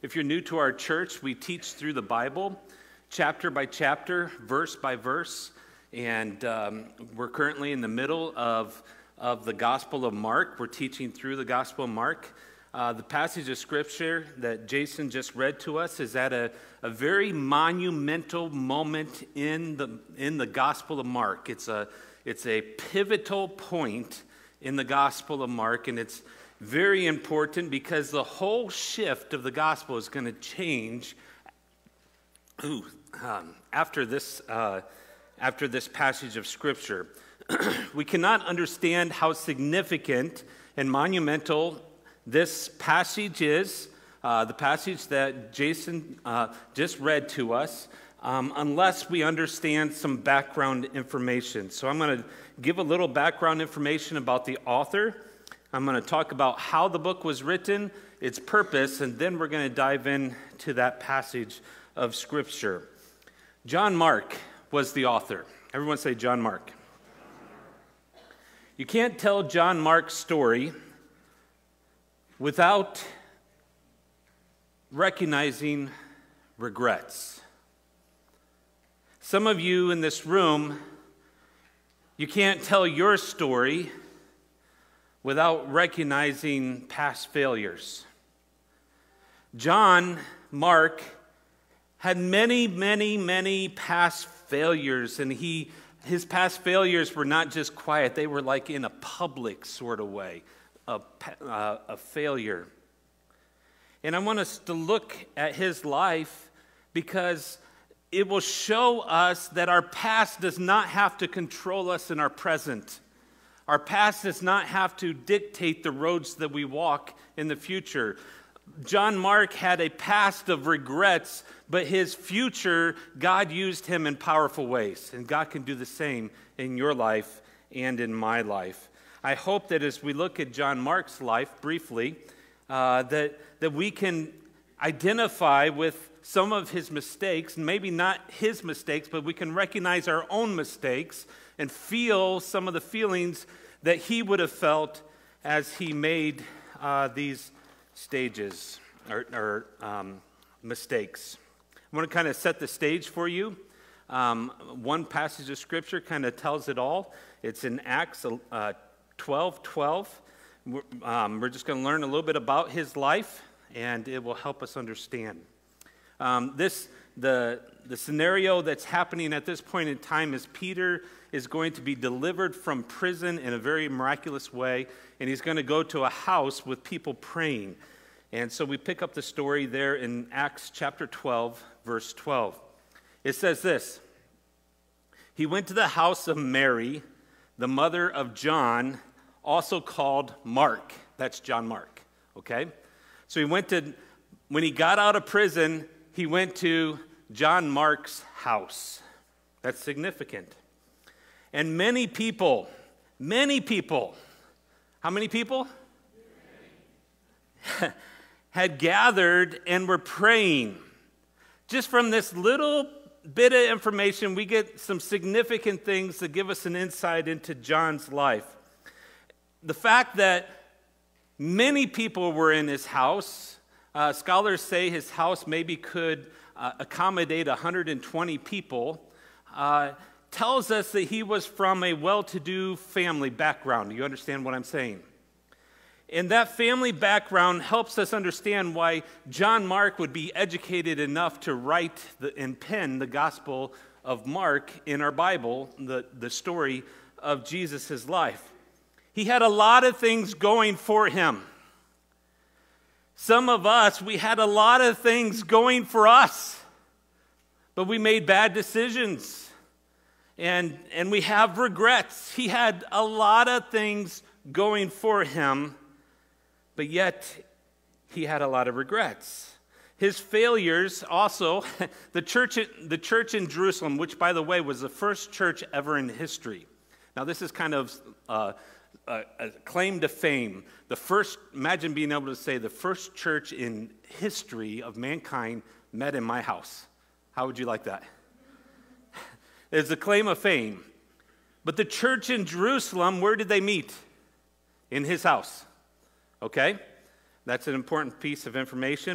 If you're new to our church, we teach through the Bible, chapter by chapter, verse by verse, and we're currently in the middle of the Gospel of Mark. We're teaching through the Gospel of Mark. The passage of Scripture that Jason just read to us is at a very monumental moment in the Gospel of Mark. It's a pivotal point in the Gospel of Mark, and it's very important because the whole shift of the Gospel is going to change after this passage of Scripture. We cannot understand how significant and monumental this passage is, the passage that Jason just read to us, unless we understand some background information. So I'm going to give a little background information about the author. I'm going to talk about how the book was written, its purpose, and then we're going to dive into that passage of Scripture. John Mark was the author. Everyone say John Mark. You can't tell John Mark's story without recognizing regrets. Some of you in this room, you can't tell your story without recognizing past failures. John Mark had many past failures, and his past failures were not just quiet, they were like in a public sort of way, a failure. And I want us to look at his life because it will show us that our past does not have to control us in our present. Our past does not have to dictate the roads that we walk in the future. John Mark had a past of regrets, but his future, God used him in powerful ways. And God can do the same in your life and in my life. I hope that as we look at John Mark's life briefly, that we can identify with some of his mistakes, maybe not his mistakes, but we can recognize our own mistakes and feel some of the feelings that he would have felt as he made these stages or mistakes. I want to kind of set the stage for you. One passage of Scripture kind of tells it all. It's in Acts 12:12. We're just going to learn a little bit about his life, and it will help us understand. The scenario that's happening at this point in time is Peter is going to be delivered from prison in a very miraculous way, and he's going to go to a house with people praying. And so we pick up the story there in Acts chapter 12, verse 12. It says this: He went to the house of Mary, the mother of John, also called Mark. That's John Mark, okay? So when he got out of prison, he went to John Mark's house. That's significant. And many people, how many people? Had gathered and were praying. Just from this little bit of information, we get some significant things that give us an insight into John's life. The fact that many people were in his house, scholars say his house maybe could accommodate 120 people, tells us that he was from a well-to-do family background. Do you understand what I'm saying? And that family background helps us understand why John Mark would be educated enough to write and pen the Gospel of Mark in our Bible, the story of Jesus' life. He had a lot of things going for him. Some of us, we had a lot of things going for us, but we made bad decisions, and we have regrets. He had a lot of things going for him, but yet he had a lot of regrets. His failures also, the church in Jerusalem, which by the way was the first church ever in history. Now this is kind of a claim to fame. Imagine being able to say the first church in history of mankind met in my house. How would you like that? It's a claim of fame. But the church in Jerusalem, where did they meet? In his house. Okay? That's an important piece of information.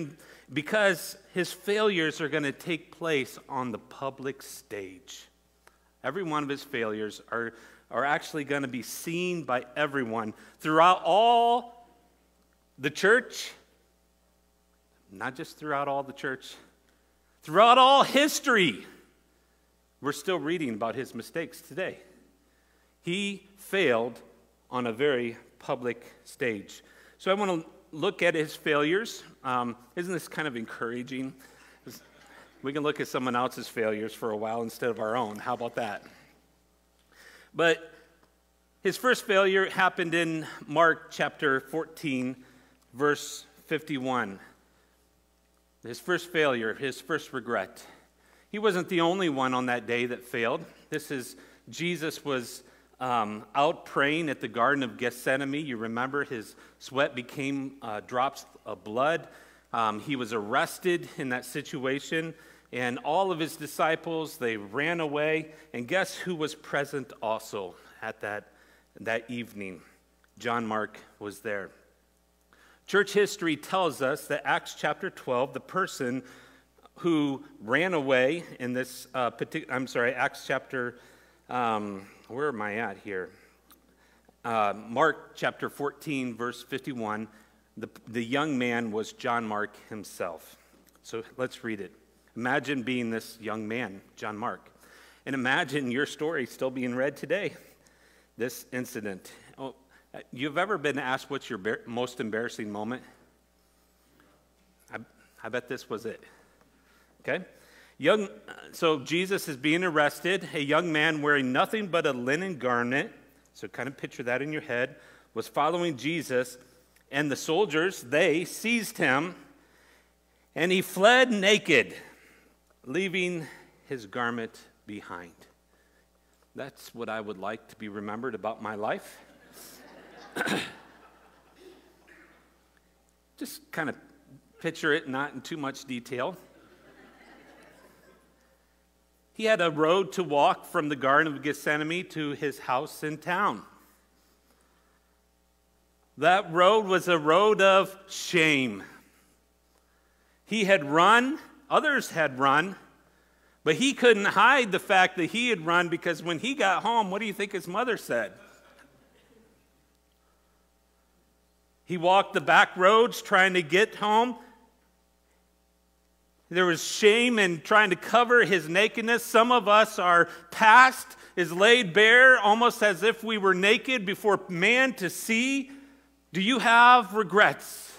because his failures are going to take place on the public stage. Every one of his failures are actually going to be seen by everyone throughout all the church, not just throughout all the church, throughout all history. We're still reading about his mistakes today. He failed on a very public stage. So I want to look at his failures. Isn't this kind of encouraging? We can look at someone else's failures for a while instead of our own. How about that? But his first failure happened in Mark chapter 14, verse 51. His first failure, his first regret. He wasn't the only one on that day that failed. Jesus was out praying at the Garden of Gethsemane. You remember his sweat became drops of blood. He was arrested in that situation. And all of his disciples, they ran away. And guess who was present also at that evening? John Mark was there. Church history tells us that Acts chapter 12, the person who ran away in this Acts chapter, where am I at here? Mark chapter 14, verse 51, the young man was John Mark himself. So let's read it. Imagine being this young man, John Mark. And imagine your story still being read today, this incident. Oh, you've ever been asked what's your most embarrassing moment? I bet this was it. Okay? So Jesus is being arrested. A young man wearing nothing but a linen garment, so kind of picture that in your head, was following Jesus. And the soldiers, they seized him, and he fled naked, leaving his garment behind. That's what I would like to be remembered about my life. Just kind of picture it, not in too much detail. He had a road to walk from the Garden of Gethsemane to his house in town. That road was a road of shame. He had run, others had run, but he couldn't hide the fact that he had run, because when he got home, what do you think his mother said? He walked the back roads trying to get home. There was shame in trying to cover his nakedness. Some of us, our past is laid bare almost as if we were naked before man to see. Do you have regrets?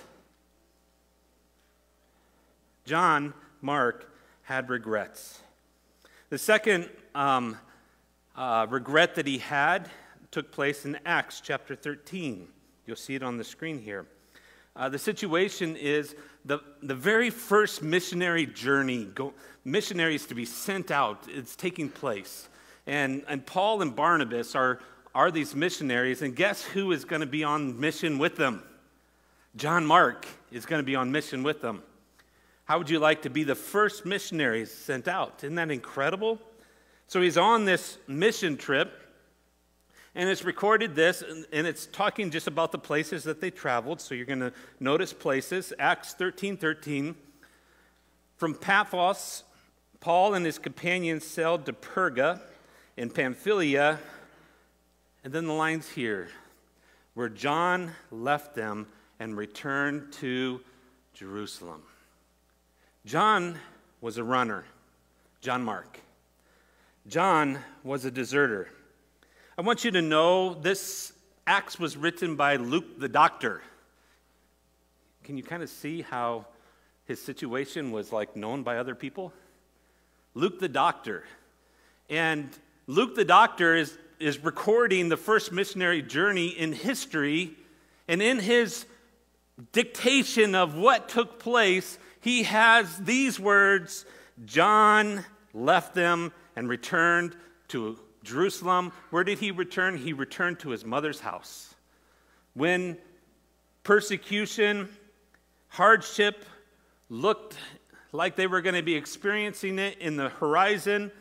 John Mark had regrets. The second regret that he had took place in Acts chapter 13. You'll see it on the screen here. The situation is the very first missionary journey, missionaries to be sent out, it's taking place. And Paul and Barnabas are these missionaries, and guess who is going to be on mission with them? John Mark is going to be on mission with them. How would you like to be the first missionaries sent out? Isn't that incredible? So he's on this mission trip, and it's recorded this, and it's talking just about the places that they traveled. So you're going to notice places. Acts 13:13. From Paphos, Paul and his companions sailed to Perga in Pamphylia. And then the lines here, where John left them and returned to Jerusalem. John was a runner, John Mark. John was a deserter. I want you to know this Acts was written by Luke the doctor. Can you kind of see how his situation was like known by other people? Luke the doctor. And Luke the doctor is recording the first missionary journey in history, and in his dictation of what took place, he has these words: John left them and returned to Jerusalem. Where did he return? He returned to his mother's house. When persecution, hardship looked like they were going to be experiencing it in the horizon,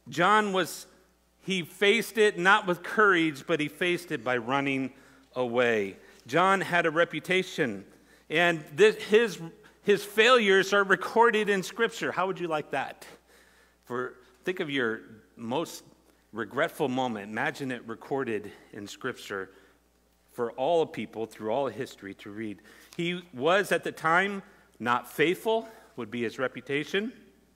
he faced it not with courage, but he faced it by running away. John had a reputation, and His failures are recorded in Scripture. How would you like that? Think of your most regretful moment. Imagine it recorded in Scripture for all people through all history to read. He was at the time not faithful, would be his reputation.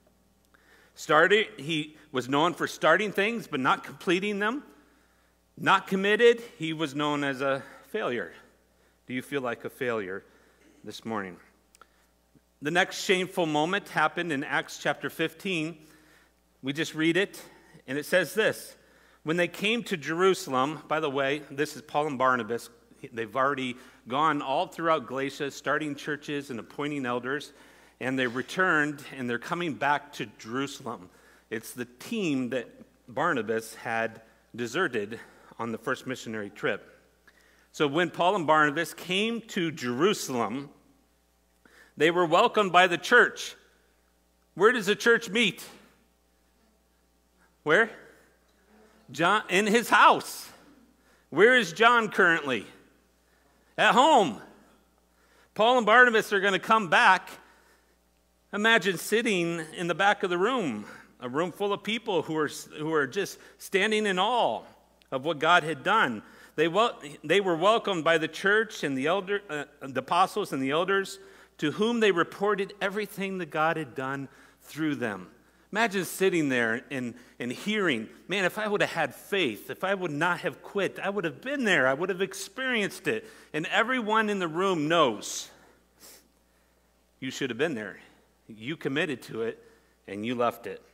He was known for starting things but not completing them. Not committed, he was known as a failure. Do you feel like a failure this morning? The next shameful moment happened in Acts chapter 15. We just read it, and it says this. When they came to Jerusalem, by the way, this is Paul and Barnabas. They've already gone all throughout Galatia, starting churches and appointing elders, and they returned, and they're coming back to Jerusalem. It's the team that Barnabas had deserted on the first missionary trip. So when Paul and Barnabas came to Jerusalem, they were welcomed by the church. Where does the church meet? Where? John, in his house. Where is John currently? At home. Paul and Barnabas are going to come back. Imagine sitting in the back of the room, a room full of people who are just standing in awe of what God had done. They were welcomed by the church and the apostles and the elders, to whom they reported everything that God had done through them. Imagine sitting there and hearing, man, if I would have had faith, if I would not have quit, I would have been there, I would have experienced it. And everyone in the room knows you should have been there. You committed to it, and you left it.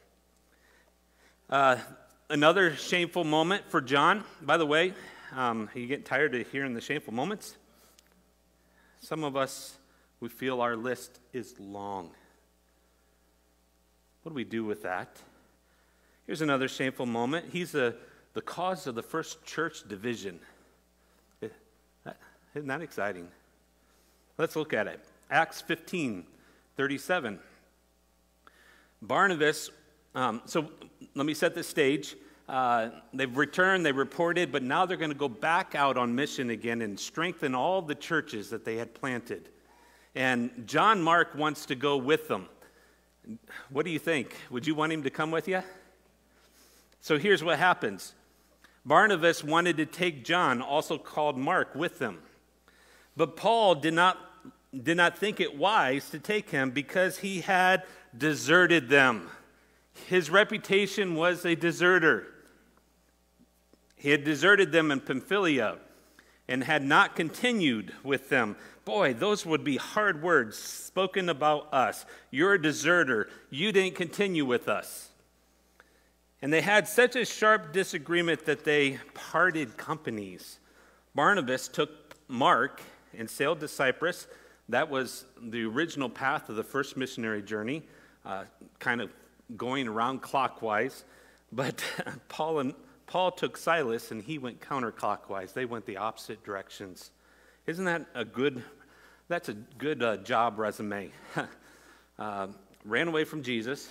Another shameful moment for John, by the way. Are you getting tired of hearing the shameful moments? Some of us, we feel our list is long. What do we do with that? Here's another shameful moment. He's the cause of the first church division. Isn't that exciting? Let's look at it. Acts 15:37. Barnabas, so let me set the stage. They've returned, they reported, but now they're going to go back out on mission again and strengthen all the churches that they had planted. And John Mark wants to go with them. What do you think? Would you want him to come with you? So here's what happens. Barnabas wanted to take John, also called Mark, with them. But Paul did not think it wise to take him because he had deserted them. His reputation was a deserter. He had deserted them in Pamphylia and had not continued with them. Boy, those would be hard words spoken about us. You're a deserter. You didn't continue with us. And they had such a sharp disagreement that they parted companies. Barnabas took Mark and sailed to Cyprus. That was the original path of the first missionary journey, kind of going around clockwise. But Paul took Silas and he went counterclockwise. They went the opposite directions. Isn't that a good job resume? Ran away from Jesus,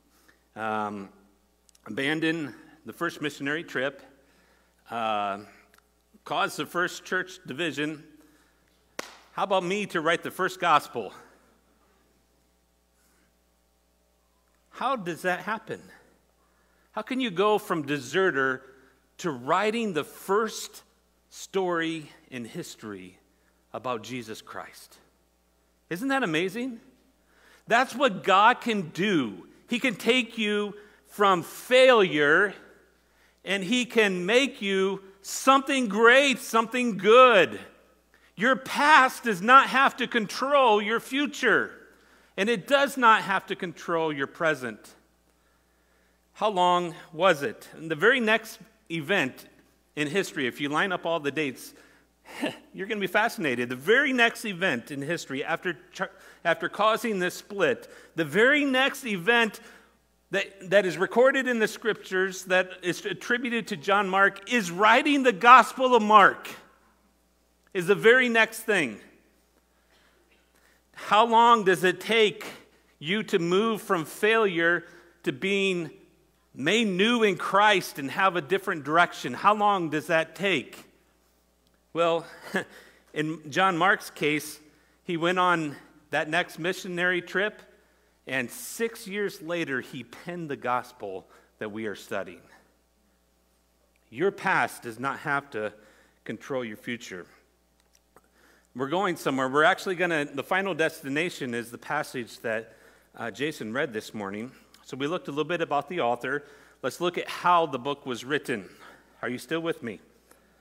abandoned the first missionary trip, caused the first church division. How about me to write the first gospel? How does that happen? How can you go from deserter to writing the first story in history about Jesus Christ? Isn't that amazing? That's what God can do. He can take you from failure and he can make you something great, something good. Your past does not have to control your future, and it does not have to control your present. How long was it? And the very next event in history, if you line up all the dates, you're going to be fascinated. The very next event in history, after causing this split, the very next event that is recorded in the scriptures that is attributed to John Mark is writing the Gospel of Mark, is the very next thing. How long does it take you to move from failure to being made new in Christ and have a different direction? How long does that take? Well, in John Mark's case, he went on that next missionary trip, and 6 years later, he penned the gospel that we are studying. Your past does not have to control your future. We're going somewhere. We're actually the final destination is the passage that Jason read this morning. So we looked a little bit about the author. Let's look at how the book was written. Are you still with me?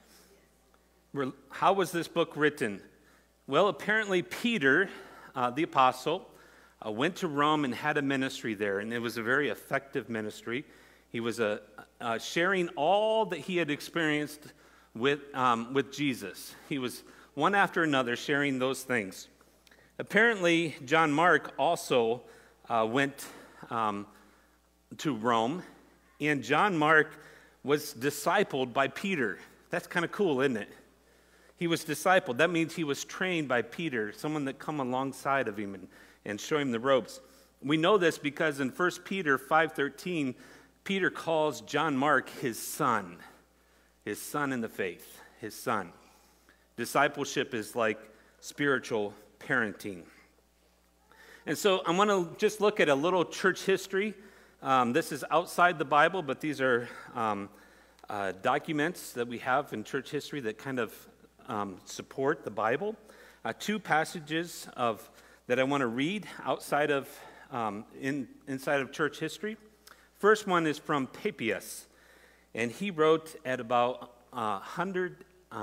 How was this book written? Well, apparently Peter, the apostle, went to Rome and had a ministry there, and it was a very effective ministry. He was sharing all that he had experienced with Jesus. He was one after another sharing those things. Apparently, John Mark also went to Rome, and John Mark was discipled by Peter. That's kind of cool, isn't it? He was discipled. That means he was trained by Peter, someone that come alongside of him and show him the ropes. We know this because in 1 Peter 5:13, Peter calls John Mark his son in the faith, his son. Discipleship is like spiritual parenting. And so I want to just look at a little church history. This is outside the Bible, but these are documents that we have in church history that kind of support the Bible. Two passages that I want to read outside of inside of church history. First one is from Papias, and he wrote at about 100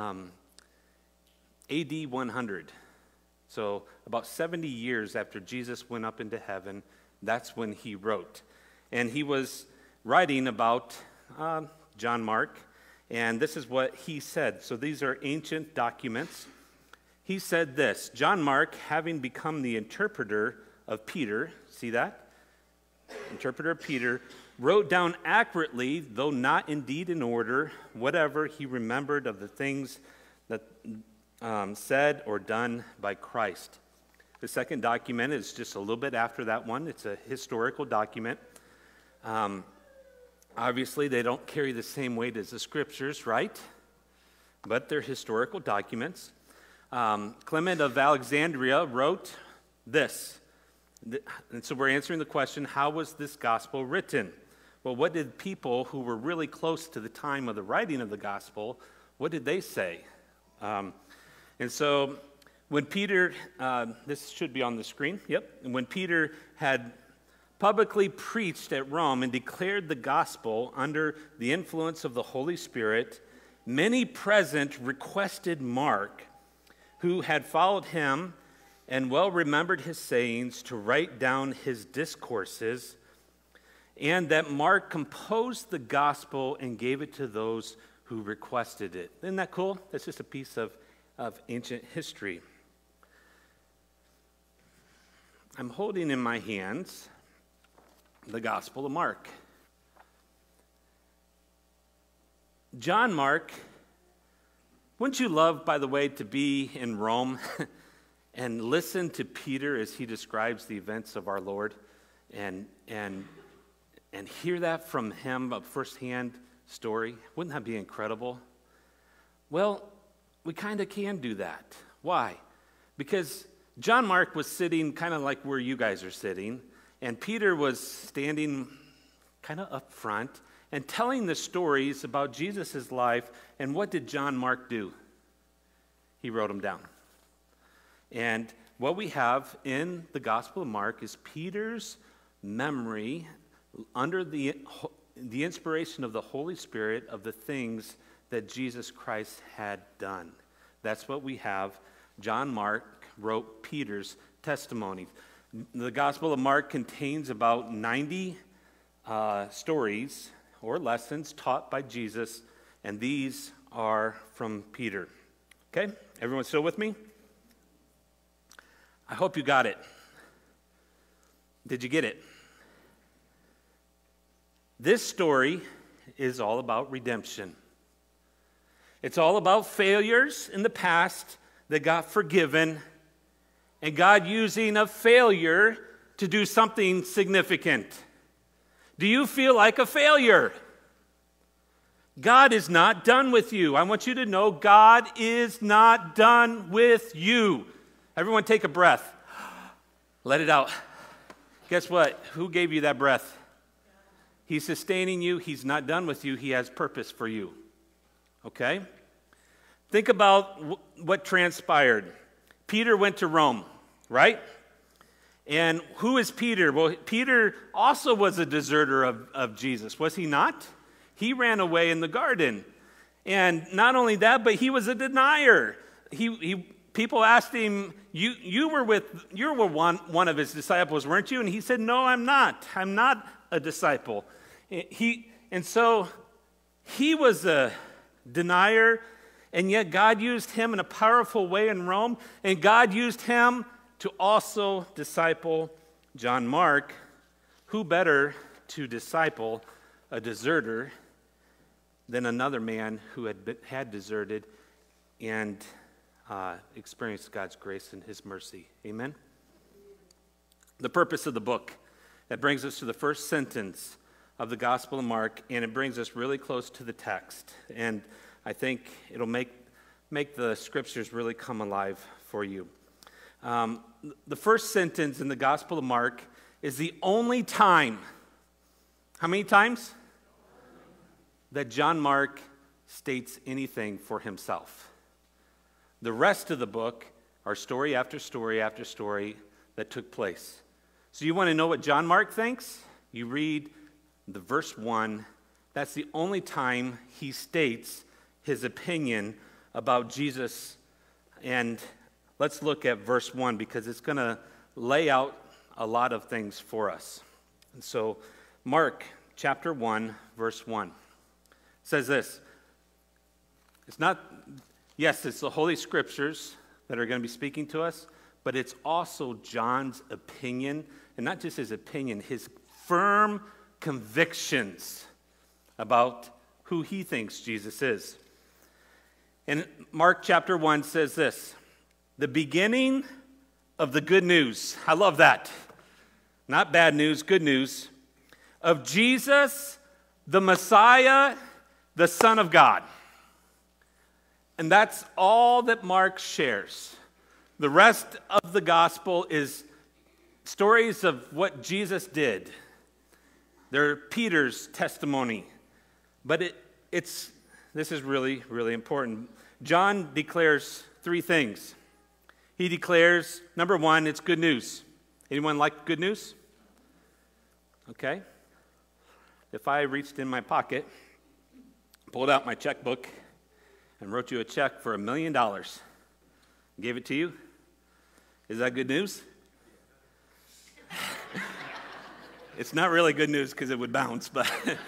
AD 100. So about 70 years after Jesus went up into heaven, that's when he wrote. And he was writing about John Mark, and this is what he said. So these are ancient documents. He said this: John Mark, having become the interpreter of Peter, see that? Interpreter of Peter, wrote down accurately, though not indeed in order, whatever he remembered of the things that said or done by Christ. The second document is just a little bit after that one. It's a historical document. Obviously, they don't carry the same weight as the scriptures, right? But they're historical documents. Clement of Alexandria wrote this. And so we're answering the question, how was this gospel written? Well, what did people who were really close to the time of the writing of the gospel, what did they say? And so when Peter, this should be on the screen, yep. And when Peter had publicly preached at Rome and declared the gospel under the influence of the Holy Spirit, many present requested Mark, who had followed him and well remembered his sayings, to write down his discourses, and that Mark composed the gospel and gave it to those who requested it. Isn't that cool? That's just a piece of ancient history. I'm holding in my hands the Gospel of Mark. John Mark, wouldn't you love, by the way, to be in Rome and listen to Peter as he describes the events of our Lord and hear that from him, a firsthand story? Wouldn't that be incredible? Well, we kind of can do that. Why? Because John Mark was sitting kind of like where you guys are sitting, and Peter was standing kind of up front and telling the stories about Jesus' life. And what did John Mark do? He wrote them down. And what we have in the Gospel of Mark is Peter's memory under the inspiration of the Holy Spirit of the things that Jesus Christ had done. That's what we have. John Mark wrote Peter's testimony. The Gospel of Mark contains about 90 stories or lessons taught by Jesus, and these are from Peter. Okay? Everyone still with me? I hope you got it. Did you get it? This story is all about redemption. It's all about failures in the past that got forgiven, and God using a failure to do something significant. Do you feel like a failure? God is not done with you. I want you to know God is not done with you. Everyone take a breath. Let it out. Guess what? Who gave you that breath? He's sustaining you. He's not done with you. He has purpose for you. Okay? Think about what transpired. Peter went to Rome, right? And who is Peter? Well, Peter also was a deserter of Jesus, was he not? He ran away in the garden. And not only that, but he was a denier. People asked him, you were one of his disciples, weren't you? And he said, no, I'm not. I'm not a disciple. And so he was a denier, and yet God used him in a powerful way in Rome, and God used him to also disciple John Mark. Who better to disciple a deserter than another man who had deserted and experienced God's grace and his mercy? Amen? The purpose of the book, that brings us to the first sentence of the Gospel of Mark, and it brings us really close to the text. And I think it'll make the scriptures really come alive for you. The first sentence in the Gospel of Mark is the only time, how many times? That John Mark states anything for himself. The rest of the book are story after story after story that took place. So you want to know what John Mark thinks? You read the verse 1. That's the only time he states his opinion about Jesus. And let's look at verse 1 because it's going to lay out a lot of things for us. And so Mark chapter 1, verse 1 says this. It's the Holy Scriptures that are going to be speaking to us, but it's also John's opinion, and not just his opinion, his firm convictions about who he thinks Jesus is. And Mark chapter 1 says this, the beginning of the good news. I love that. Not bad news, good news. Of Jesus, the Messiah, the Son of God. And that's all that Mark shares. The rest of the gospel is stories of what Jesus did. They're Peter's testimony. But this is really, really important. John declares 3 things. He declares, number 1, it's good news. Anyone like good news? Okay. If I reached in my pocket, pulled out my checkbook, and wrote you a check for $1 million, gave it to you, is that good news? It's not really good news because it would bounce, but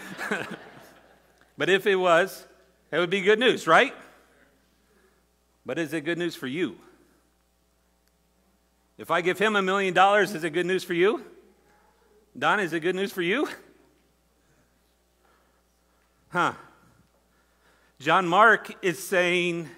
but if it was, it would be good news, right? But is it good news for you? If I give him $1 million, is it good news for you? Don, is it good news for you? John Mark is saying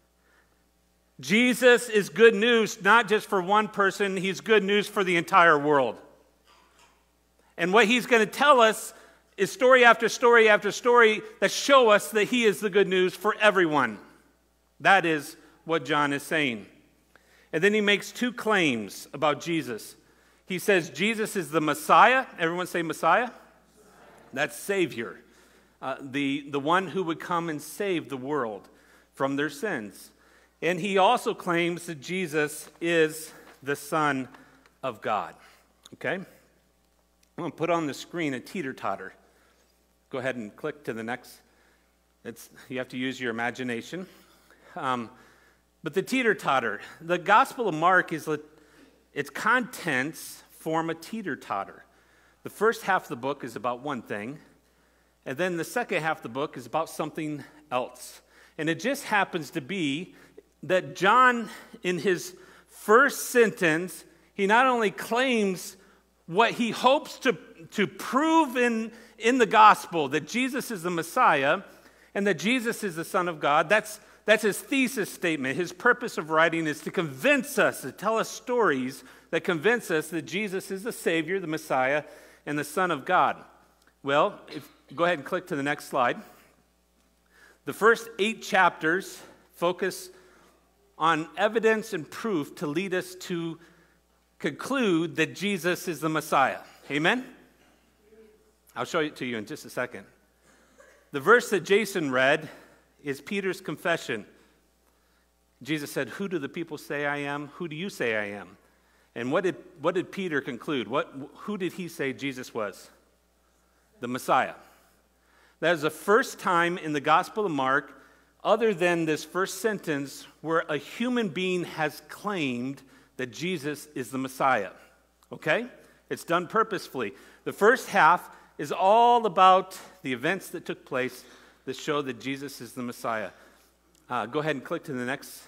Jesus is good news, not just for one person, he's good news for the entire world. And what he's going to tell us is story after story after story that show us that he is the good news for everyone. That is what John is saying. And then he makes 2 claims about Jesus. He says Jesus is the Messiah. Everyone say Messiah? That's Savior. The one who would come and save the world from their sins. And he also claims that Jesus is the Son of God. Okay? I'm going to put on the screen a teeter-totter. Go ahead and click to the next. You have to use your imagination. But the teeter-totter, the Gospel of Mark its contents form a teeter-totter. The first half of the book is about one thing, and then the second half of the book is about something else. And it just happens to be that John, in his first sentence, he not only claims what he hopes to prove in the gospel, that Jesus is the Messiah and that Jesus is the Son of God. That's his thesis statement. His purpose of writing is to convince us, to tell us stories that convince us that Jesus is the Savior, the Messiah, and the Son of God. Well, go ahead and click to the next slide. The first 8 chapters focus on evidence and proof to lead us to conclude that Jesus is the Messiah? Amen? I'll show it to you in just a second. The verse that Jason read is Peter's confession. Jesus said, "Who do the people say I am? Who do you say I am?" And what did Peter conclude? Who did he say Jesus was? The Messiah. That is the first time in the Gospel of Mark, other than this first sentence, where a human being has claimed that Jesus is the Messiah. Okay? It's done purposefully. The first half is all about the events that took place that show that Jesus is the Messiah. Go ahead and click to the next.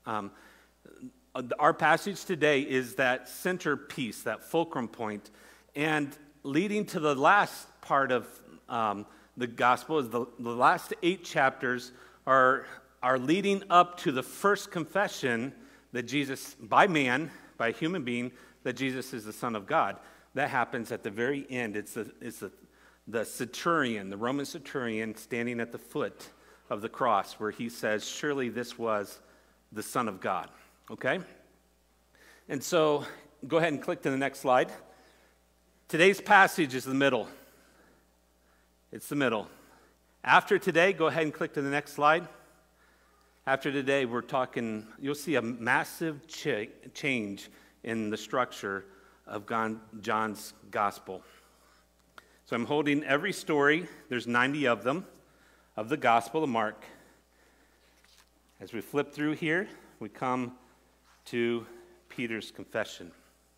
Our passage today is that centerpiece, that fulcrum point, and leading to the last part of the gospel is the last 8 chapters are leading up to the first confession that Jesus, by a human being, that Jesus is the Son of God. That happens at the very end. It's the centurion, the Roman centurion, standing at the foot of the cross where he says, "Surely this was the Son of God." Okay? And so, go ahead and click to the next slide. Today's passage is the middle. It's the middle. After today, go ahead and click to the next slide. After today, we're talking, you'll see a massive change in the structure of John's gospel. So I'm holding every story, there's 90 of them, of the Gospel of Mark. As we flip through here, we come to Peter's confession.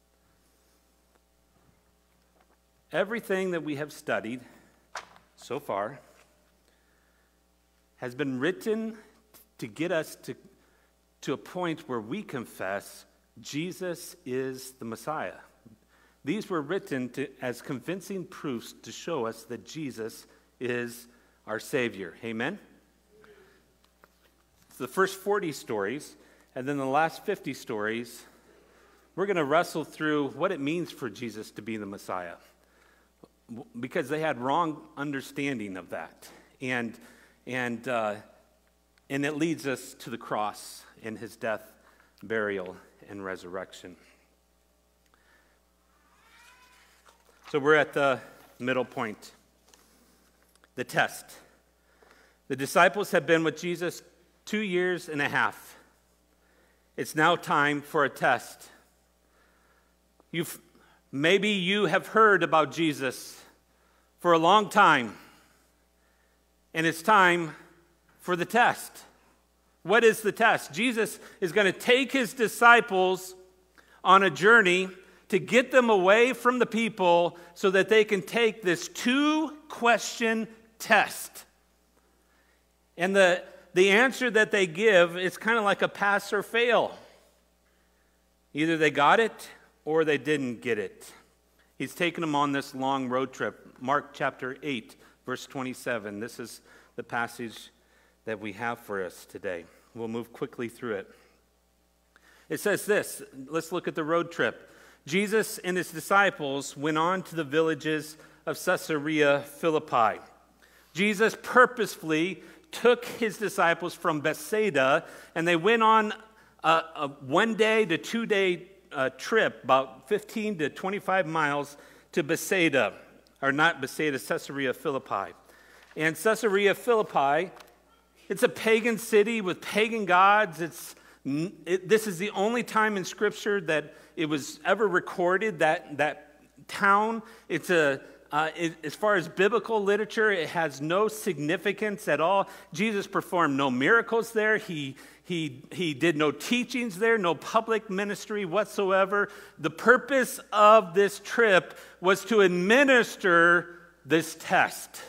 Everything that we have studied so far has been written to get us to a point where we confess Jesus is the Messiah. These were written as convincing proofs to show us that Jesus is our Savior. Amen? It's the first 40 stories, and then the last 50 stories, we're going to wrestle through what it means for Jesus to be the Messiah, because they had wrong understanding of that. And it leads us to the cross and his death, burial, and resurrection. So we're at the middle point, the test. The disciples have been with Jesus 2.5 years. It's now time for a test. Maybe you have heard about Jesus for a long time, and it's time for the test. What is the test? Jesus is going to take his disciples on a journey to get them away from the people so that they can take this 2-question test. And the answer that they give is kind of like a pass or fail. Either they got it or they didn't get it. He's taken them on this long road trip. Mark chapter 8, verse 27. This is the passage that we have for us today. We'll move quickly through it. It says this. Let's look at the road trip. Jesus and his disciples went on to the villages of Caesarea Philippi. Jesus purposefully took his disciples from Bethsaida, and they went on a 1-day to 2-day trip, about 15 to 25 miles to Bethsaida, or not Bethsaida, Caesarea Philippi. And Caesarea Philippi, it's a pagan city with pagan gods. This is the only time in Scripture that it was ever recorded, that town. As far as biblical literature, it has no significance at all. Jesus performed no miracles there. He did no teachings there, no public ministry whatsoever. The purpose of this trip was to administer this test.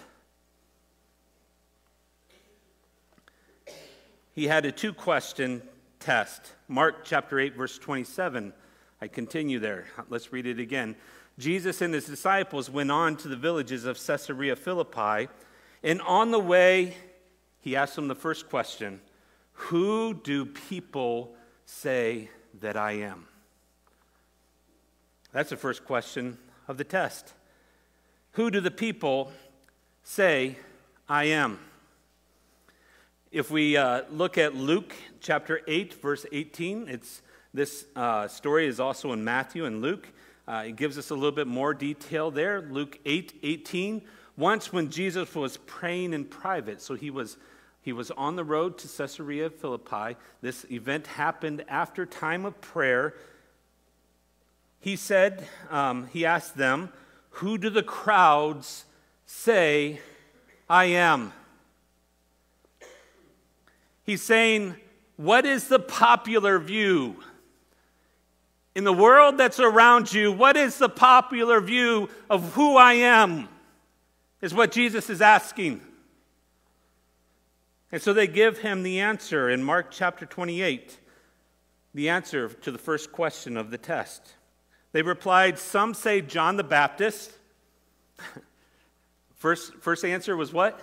He had a 2-question test. Mark chapter 8, verse 27. I continue there. Let's read it again. Jesus and his disciples went on to the villages of Caesarea Philippi, and on the way, he asked them the first question: who do people say that I am? That's the first question of the test. Who do the people say I am? If we look at Luke chapter 8, verse 18, it's This story is also in Matthew and Luke. It gives us a little bit more detail there. Luke 8:18. Once when Jesus was praying in private, so he was on the road to Caesarea Philippi. This event happened after time of prayer. He said, he asked them, "Who do the crowds say I am?" He's saying, what is the popular view? In the world that's around you, what is the popular view of who I am? Is what Jesus is asking. And so they give him the answer in Mark chapter 28, the answer to the first question of the test. They replied, some say John the Baptist. First answer was what?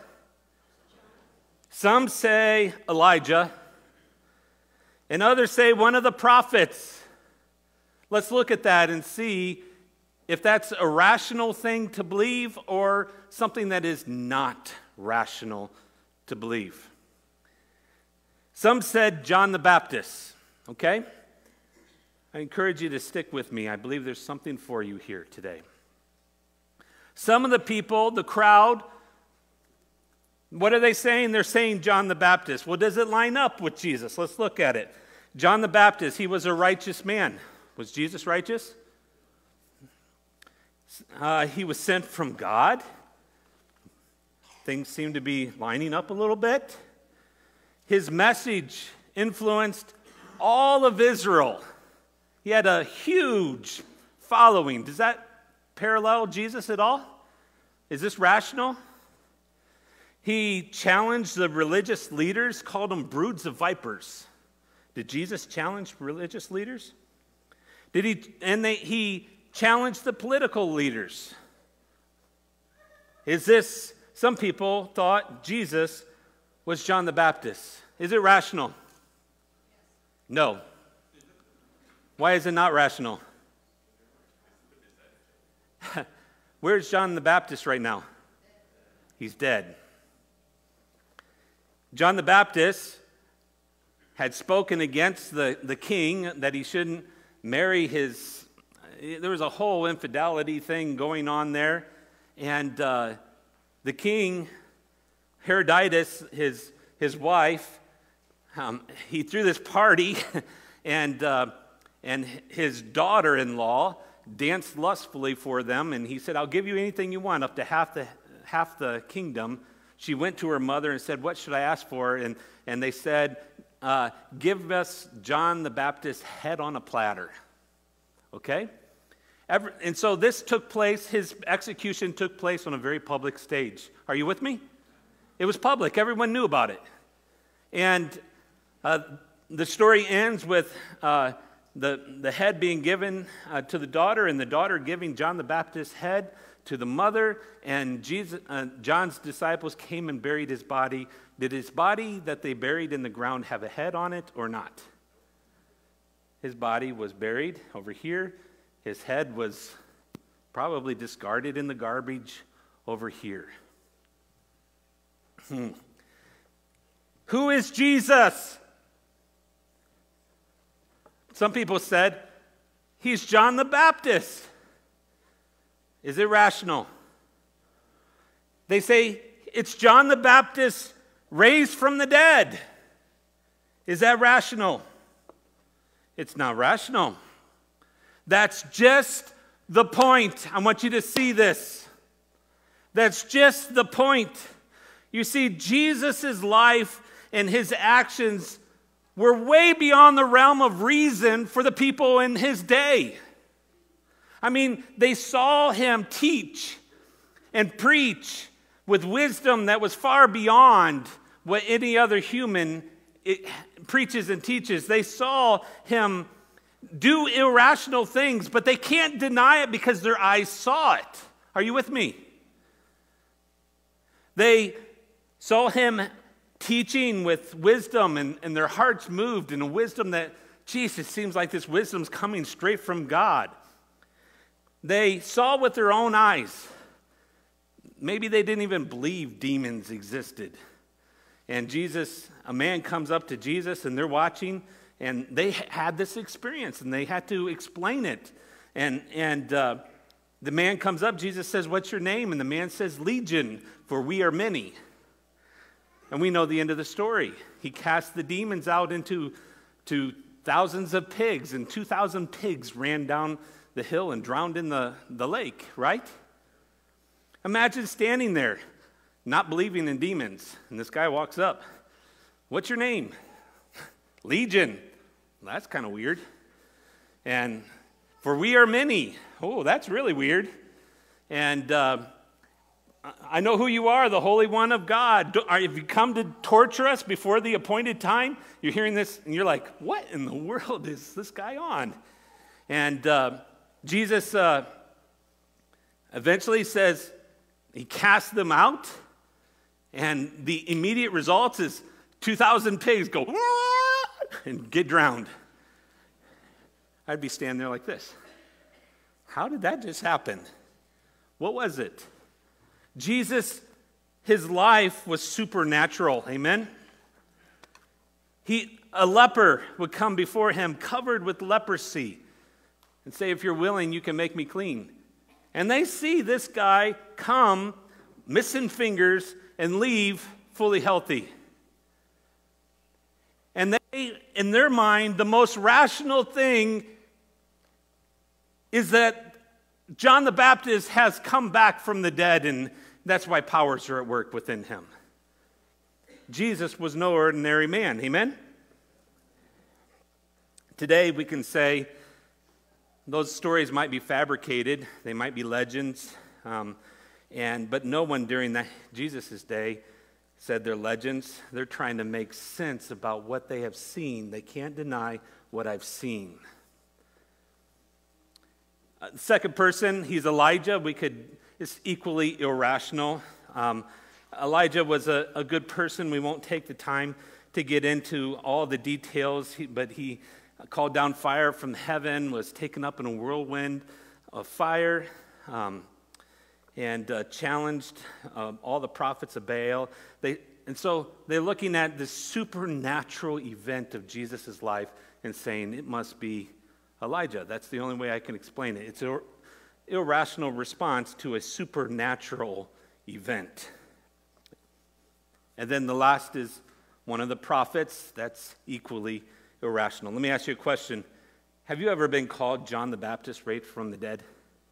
Some say Elijah. And others say one of the prophets. Let's look at that and see if that's a rational thing to believe or something that is not rational to believe. Some said John the Baptist, okay? I encourage you to stick with me. I believe there's something for you here today. Some of the people, the crowd, what are they saying? They're saying John the Baptist. Well, does it line up with Jesus? Let's look at it. John the Baptist, he was a righteous man. Was Jesus righteous? He was sent from God. Things seem to be lining up a little bit. His message influenced all of Israel. He had a huge following. Does that parallel Jesus at all? Is this rational? He challenged the religious leaders, called them broods of vipers. Did Jesus challenge religious leaders? He challenged the political leaders. Some people thought Jesus was John the Baptist. Is it rational? No. Why is it not rational? Where's John the Baptist right now? He's dead. John the Baptist had spoken against the king that he shouldn't marry there was a whole infidelity thing going on there. And the king, Herodias, his wife, he threw this party and his daughter-in-law danced lustfully for them, and he said, I'll give you anything you want, up to half the kingdom. She went to her mother and said, what should I ask for? And they said, give us John the Baptist's head on a platter. Okay? And so this took place, his execution took place on a very public stage. Are you with me? It was public. Everyone knew about it. And the story ends with the head being given to the daughter, and the daughter giving John the Baptist's head to the mother, and John's disciples came and buried his body. Did his body that they buried in the ground have a head on it or not? His body was buried over here. His head was probably discarded in the garbage over here. Who is Jesus? Some people said, he's John the Baptist. Is it rational? They say, it's John the Baptist raised from the dead. Is that rational? It's not rational. That's just the point. I want you to see this. That's just the point. You see, Jesus' life and his actions were way beyond the realm of reason for the people in his day. I mean, they saw him teach and preach with wisdom that was far beyond what any other human preaches and teaches. They saw him do irrational things, but they can't deny it because their eyes saw it. Are you with me? They saw him teaching with wisdom, and their hearts moved in a wisdom that, geez, it seems like this wisdom's coming straight from God. They saw with their own eyes. Maybe they didn't even believe demons existed. And a man comes up to Jesus, and they're watching, And they had this experience, and they had to explain it. And the man comes up, Jesus says, "What's your name?" And the man says, "Legion, for we are many." And we know the end of the story. He cast the demons out into thousands of pigs, and 2,000 pigs ran down the hill and drowned in the lake, right? Imagine standing there, not believing in demons, and this guy walks up. "What's your name?" "Legion." Well, that's kind of weird. And "for we are many." Oh, that's really weird. And "I know who you are, the Holy One of God. Have you come to torture us before the appointed time?" You're hearing this, and you're like, what in the world is this guy on? And Jesus eventually says he casts them out, and the immediate result is 2,000 pigs go and get drowned. I'd be standing there like this. How did that just happen? What was it? Jesus, his life was supernatural. Amen? A leper would come before him covered with leprosy and say, "If you're willing, you can make me clean." And they see this guy come, missing fingers, and leave fully healthy. And they, in their mind, the most rational thing is that John the Baptist has come back from the dead, and that's why powers are at work within him. Jesus was no ordinary man. Amen? Today we can say those stories might be fabricated, they might be legends, but no one during Jesus' day said they're legends. They're trying to make sense about what they have seen. They can't deny what I've seen. The second person, he's Elijah. It's equally irrational. Elijah was a good person. We won't take the time to get into all the details, but he called down fire from heaven, was taken up in a whirlwind of fire, and challenged all the prophets of Baal. And so they're looking at this supernatural event of Jesus' life and saying it must be Elijah. That's the only way I can explain it. It's an irrational response to a supernatural event. And then the last is one of the prophets. That's equally irrational. Let me ask you a question. Have you ever been called John the Baptist raised from the dead?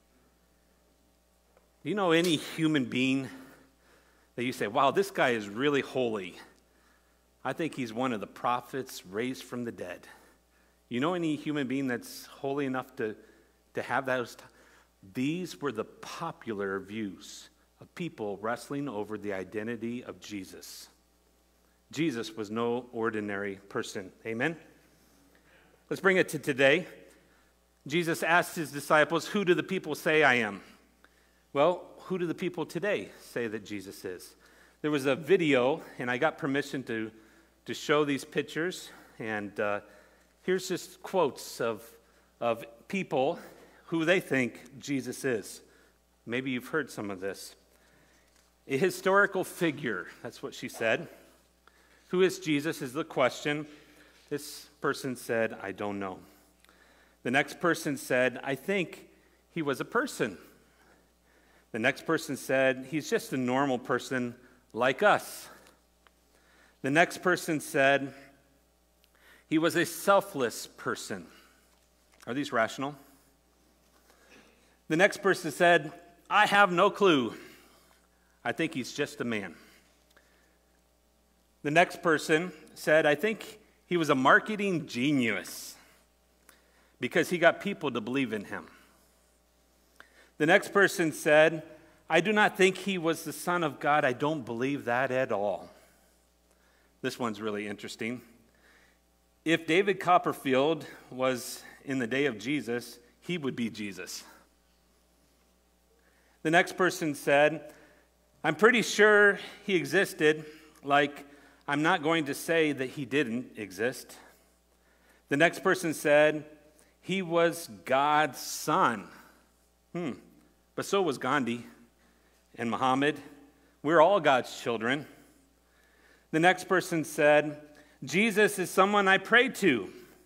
Do you know any human being that you say, wow, this guy is really holy? I think he's one of the prophets raised from the dead. You know any human being that's holy enough to have those? These were the popular views of people wrestling over the identity of Jesus. Jesus was no ordinary person. Amen? Let's bring it to today. Jesus asked his disciples, "Who do the people say I am?" Well, who do the people today say that Jesus is? There was a video, and I got permission to show these pictures, and here's just quotes of people who they think Jesus is. Maybe you've heard some of this. A historical figure, that's what she said. Who is Jesus is the question. This person said, I don't know. The next person said, I think he was a person. The next person said, he's just a normal person like us. The next person said, he was a selfless person. Are these rational? The next person said, I have no clue. I think he's just a man. The next person said, I think he was a marketing genius because he got people to believe in him. The next person said, I do not think he was the Son of God. I don't believe that at all. This one's really interesting. If David Copperfield was in the day of Jesus, he would be Jesus. The next person said, I'm pretty sure he existed, like I'm not going to say that he didn't exist. The next person said, he was God's son. But so was Gandhi and Muhammad. We're all God's children. The next person said, Jesus is someone I pray to.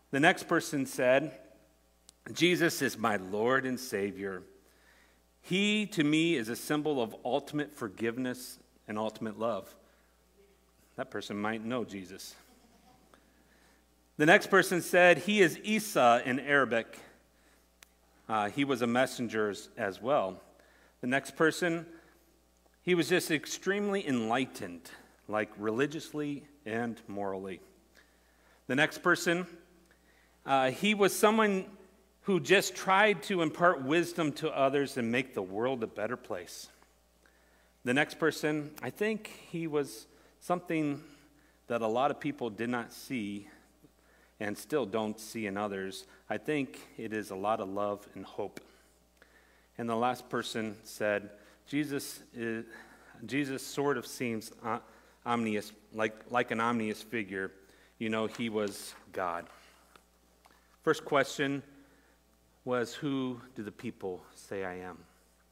The next person said, Jesus is my Lord and Savior. He, to me, is a symbol of ultimate forgiveness and ultimate love. That person might know Jesus. The next person said, he is Isa in Arabic. He was a messenger as well. The next person, he was just extremely enlightened, like religiously and morally. The next person, he was someone who just tried to impart wisdom to others and make the world a better place. The next person, I think he was something that a lot of people did not see and still don't see in others. I think it is a lot of love and hope. And the last person said, Jesus sort of seems omnious, like an omnious figure. You know, he was God. First question was, who do the people say I am?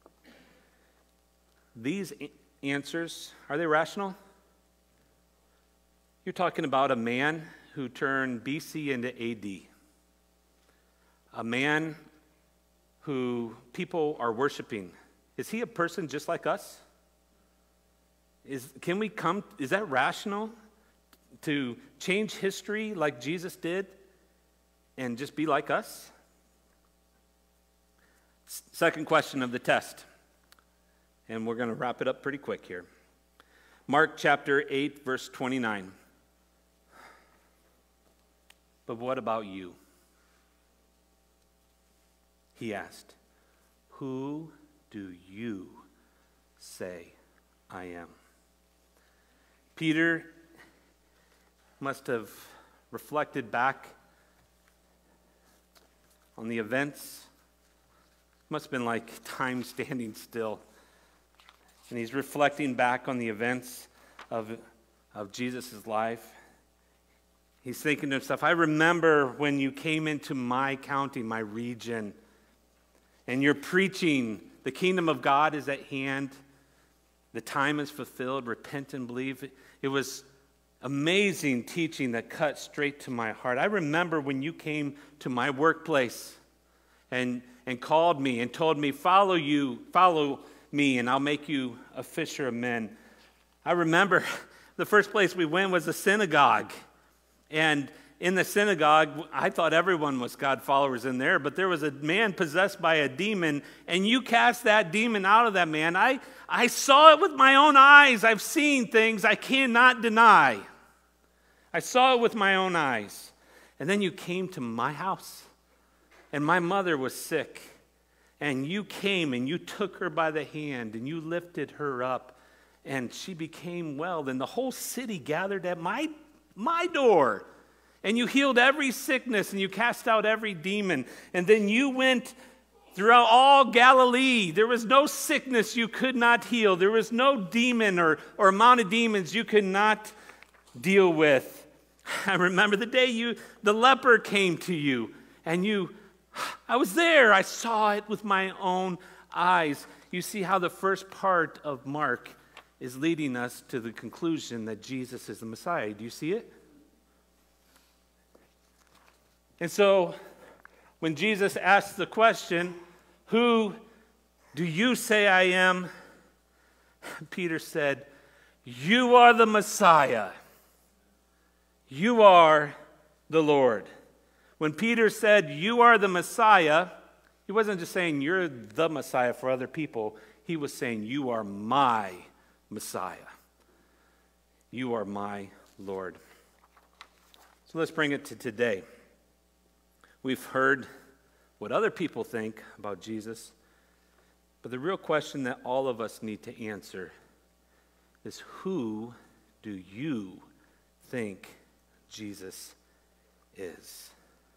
These answers, are they rational? You're talking about a man who turned BC into AD. A man who people are worshiping. Is he a person just like us? Is that rational to change history like Jesus did and just be like us? Second question of the test. And we're going to wrap it up pretty quick here. Mark chapter 8, verse 29. But what about you? He asked, who do you say I am? Peter must have reflected back on the events. Must have been like time standing still. And he's reflecting back on the events of Jesus' life. He's thinking to himself, I remember when you came into my county, my region, and you're preaching, the kingdom of God is at hand. The time is fulfilled. Repent and believe. It was amazing teaching that cut straight to my heart. I remember when you came to my workplace and called me and told me, follow me, and I'll make you a fisher of men. I remember the first place we went was a synagogue. And in the synagogue, I thought everyone was God followers in there, but there was a man possessed by a demon, and you cast that demon out of that man. I saw it with my own eyes. I've seen things I cannot deny. I saw it with my own eyes. And then you came to my house, and my mother was sick, and you came and you took her by the hand, and you lifted her up, and she became well. And the whole city gathered at my door. And you healed every sickness, and you cast out every demon. And then you went throughout all Galilee. There was no sickness you could not heal. There was no demon or amount of demons you could not deal with. I remember the day the leper came to you, and I was there. I saw it with my own eyes. You see how the first part of Mark is leading us to the conclusion that Jesus is the Messiah. Do you see it? And so, when Jesus asked the question, who do you say I am? Peter said, you are the Messiah. You are the Lord. When Peter said, you are the Messiah, he wasn't just saying you're the Messiah for other people. He was saying, you are my Messiah. You are my Lord. So let's bring it to today. We've heard what other people think about Jesus, but the real question that all of us need to answer is, who do you think Jesus is?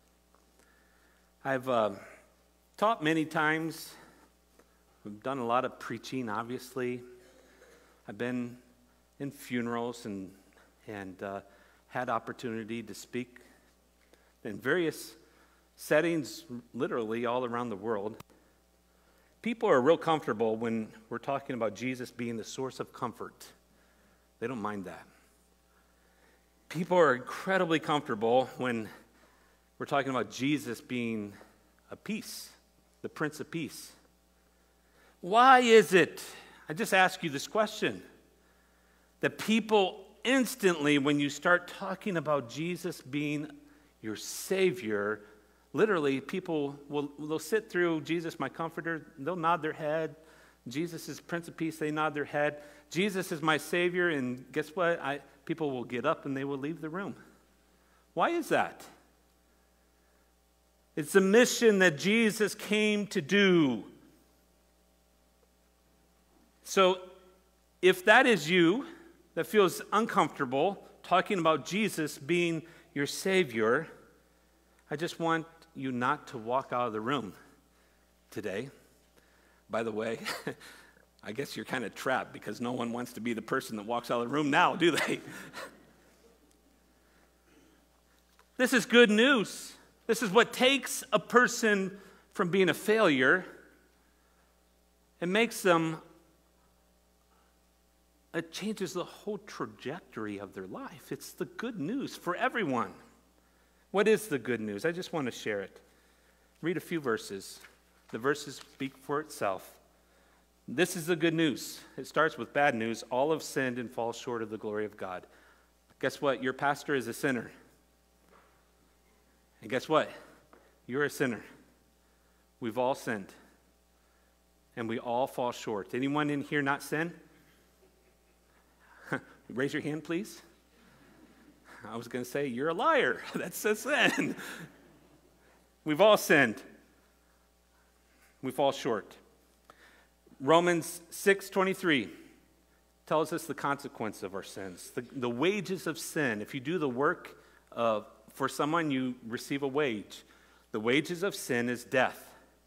I've taught many times. We've done a lot of preaching, obviously. I've been in funerals and had opportunity to speak in various settings, literally all around the world. People are real comfortable when we're talking about Jesus being the source of comfort. They don't mind that. People are incredibly comfortable when We're talking about Jesus being a peace, the Prince of Peace. Why is it, I just ask you this question, that people instantly, when you start talking about Jesus being your Savior, literally people they'll sit through Jesus, my comforter, they'll nod their head. Jesus is Prince of Peace, they nod their head. Jesus is my Savior, and guess what? People will get up and they will leave the room. Why is that? It's the mission that Jesus came to do. So, if that is you, that feels uncomfortable talking about Jesus being your Savior, I just want you not to walk out of the room today. By the way, I guess you're kind of trapped because no one wants to be the person that walks out of the room now, do they? This is good news. This is what takes a person from being a failure and makes them, it changes the whole trajectory of their life. It's the good news for everyone. What is the good news? I just want to share it. Read a few verses. The verses speak for itself. This is the good news. It starts with bad news. All have sinned and fall short of the glory of God. Guess what? Your pastor is a sinner. And guess what? You're a sinner. We've all sinned. And we all fall short. Anyone in here not sin? Raise your hand, please. I was going to say, you're a liar. That's a sin. We've all sinned. We fall short. Romans 6:23 tells us the consequence of our sins. The wages of sin. If you do the work for someone, you receive a wage. The wages of sin is death.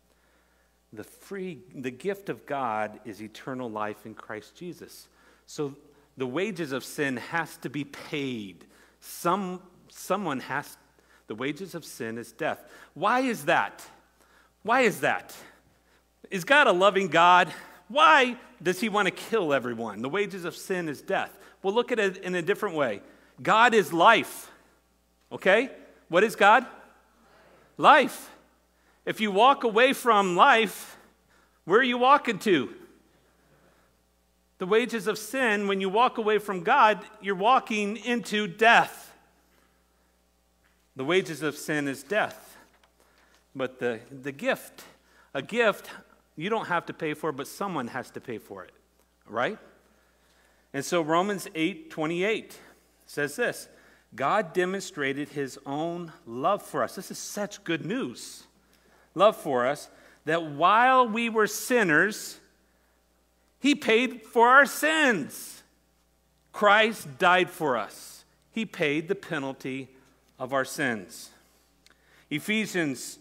The gift of God is eternal life in Christ Jesus. So the wages of sin has to be paid. Someone has, the wages of sin is death. Why is that? Why is that? Is God a loving God? Why does he want to kill everyone? The wages of sin is death. Well, look at it in a different way. God is life. Okay? What is God? Life. If you walk away from life, where are you walking to? The wages of sin, when you walk away from God, you're walking into death. The wages of sin is death. But the gift, a gift, you don't have to pay for, but someone has to pay for it, right? And so Romans 8:28 says this, God demonstrated his own love for us. This is such good news. Love for us, that while we were sinners, he paid for our sins. Christ died for us. He paid the penalty of our sins. Ephesians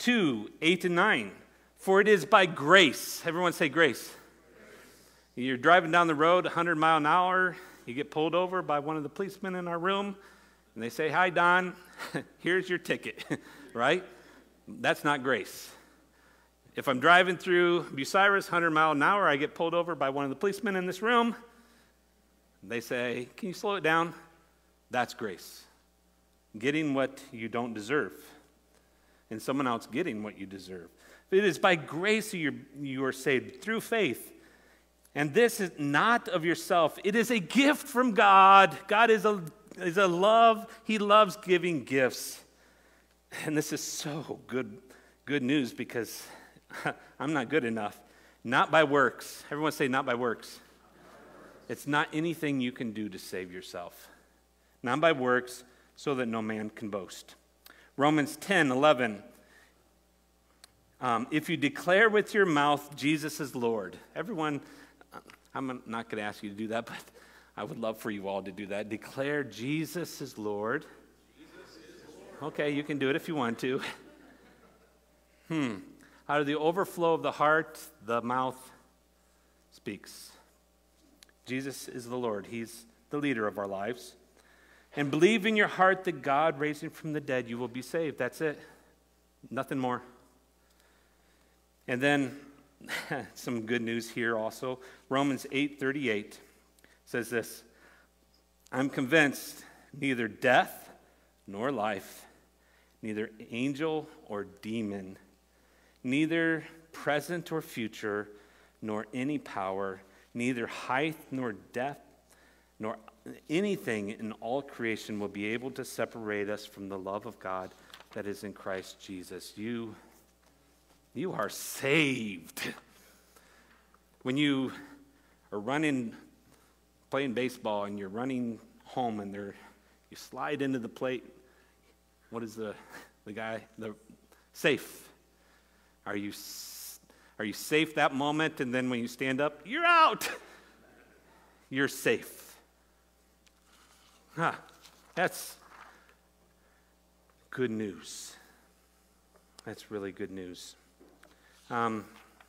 2:8-9. For it is by grace. Everyone say grace. You're driving down the road 100 miles an hour. You get pulled over by one of the policemen in our room. And they say, hi, Don. Here's your ticket. Right? That's not grace. If I'm driving through Bucyrus 100 miles an hour, I get pulled over by one of the policemen in this room. They say, can you slow it down? That's grace. Getting what you don't deserve. And someone else getting what you deserve. It is by grace you are saved through faith. And this is not of yourself. It is a gift from God. God is a love. He loves giving gifts. And this is so good news because I'm not good enough. Not by works. Everyone say not by works. It's not anything you can do to save yourself. Not by works, so that no man can boast. Romans 10:11. If you declare with your mouth Jesus is Lord. Everyone, I'm not going to ask you to do that, but I would love for you all to do that. Declare Jesus is Lord. Jesus is Lord. Okay, you can do it if you want to. Out of the overflow of the heart, the mouth speaks. Jesus is the Lord. He's the leader of our lives. And believe in your heart that God raised him from the dead, you will be saved. That's it. Nothing more. And then some good news here also. Romans 8:38 says this, I'm convinced neither death nor life, neither angel or demon, neither present or future, nor any power, neither height nor depth, nor anything in all creation will be able to separate us from the love of God that is in Christ Jesus. You are saved. When you are playing baseball, and you're running home, and you slide into the plate, what is the safe? Are you safe that moment, and then when you stand up, you're out? You're safe. That's good news. That's really good news. I'm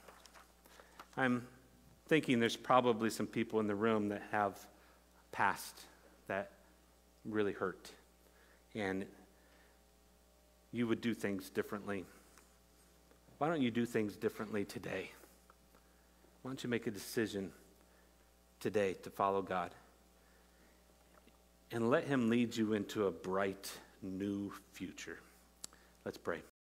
thinking there's probably some people in the room that have past that really hurt, and you would do things differently. Why don't you do things differently today? Why don't you make a decision today to follow God and let him lead you into a bright new future? Let's pray.